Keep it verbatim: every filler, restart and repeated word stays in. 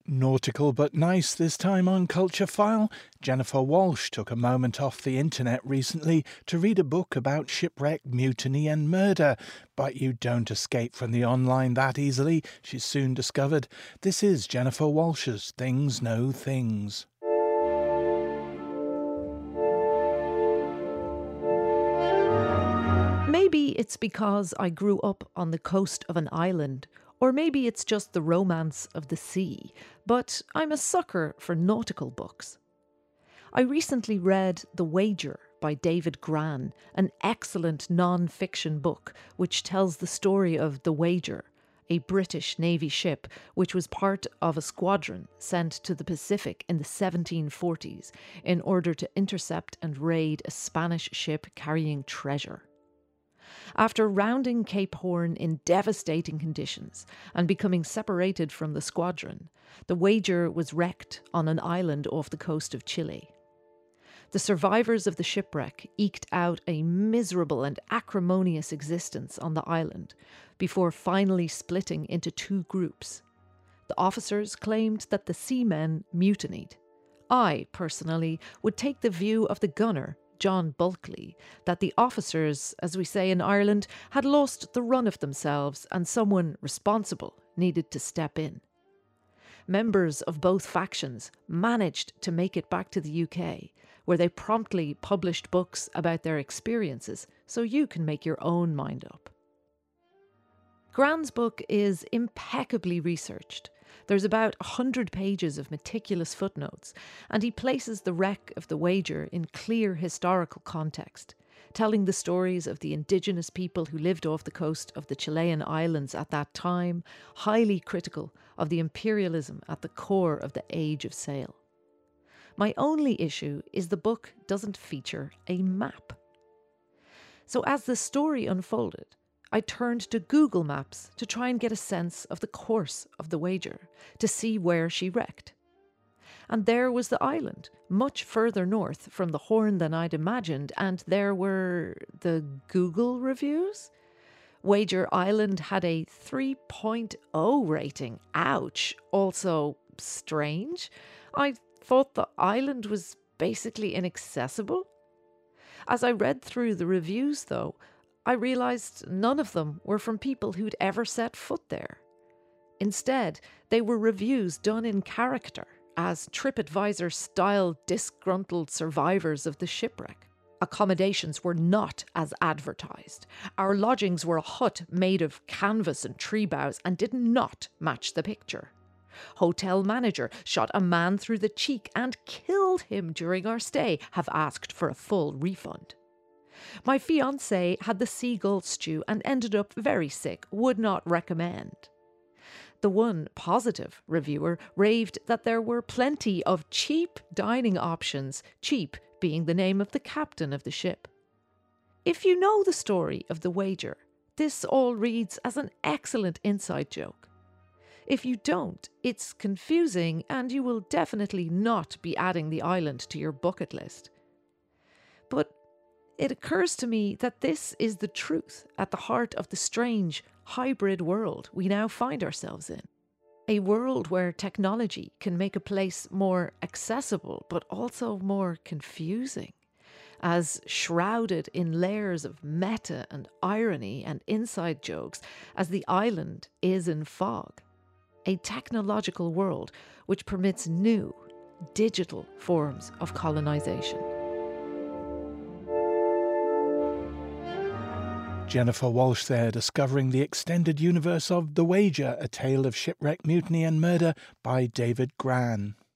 Nautical but nice this time on Culture File. Jennifer Walshe took a moment off the internet recently to read a book about shipwreck, mutiny and murder. But you don't escape from the online that easily, she soon discovered. This is Jennifer Walshe's Things Know Things. Maybe it's because I grew up on the coast of an island, or maybe it's just the romance of the sea, but I'm a sucker for nautical books. I recently read The Wager by David Grann, an excellent non-fiction book which tells the story of The Wager, a British Navy ship which was part of a squadron sent to the Pacific in the seventeen forties in order to intercept and raid a Spanish ship carrying treasure. After rounding Cape Horn in devastating conditions and becoming separated from the squadron, the Wager was wrecked on an island off the coast of Chile. The survivors of the shipwreck eked out a miserable and acrimonious existence on the island before finally splitting into two groups. The officers claimed that the seamen mutinied. I, personally, would take the view of the gunner, John Bulkley, that the officers, as we say in Ireland, had lost the run of themselves and someone responsible needed to step in. Members of both factions managed to make it back to the U K, where they promptly published books about their experiences, so you can make your own mind up. Grann's book is impeccably researched. There's about a hundred pages of meticulous footnotes, and he places the wreck of the Wager in clear historical context, telling the stories of the indigenous people who lived off the coast of the Chilean islands at that time, highly critical of the imperialism at the core of the Age of Sail. My only issue is the book doesn't feature a map. So as the story unfolded, I turned to Google Maps to try and get a sense of the course of the Wager, to see where she wrecked. And there was the island, much further north from the Horn than I'd imagined, and there were the Google reviews. Wager Island had a three point oh rating. Ouch. Also strange. I thought the island was basically inaccessible. As I read through the reviews, though, I realised none of them were from people who'd ever set foot there. Instead, they were reviews done in character as TripAdvisor-style disgruntled survivors of the shipwreck. Accommodations were not as advertised. Our lodgings were a hut made of canvas and tree boughs and did not match the picture. Hotel manager shot a man through the cheek and killed him during our stay, have asked for a full refund. My fiancé had the seagull stew and ended up very sick, would not recommend. The one positive reviewer raved that there were plenty of cheap dining options, cheap being the name of the captain of the ship. If you know the story of the Wager, this all reads as an excellent inside joke. If you don't, it's confusing and you will definitely not be adding the island to your bucket list. But it occurs to me that this is the truth at the heart of the strange, hybrid world we now find ourselves in. A world where technology can make a place more accessible, but also more confusing, as shrouded in layers of meta and irony and inside jokes as the island is in fog. A technological world which permits new, digital forms of colonisation. Jennifer Walshe there, discovering the extended universe of The Wager, a tale of shipwreck, mutiny and murder by David Grann.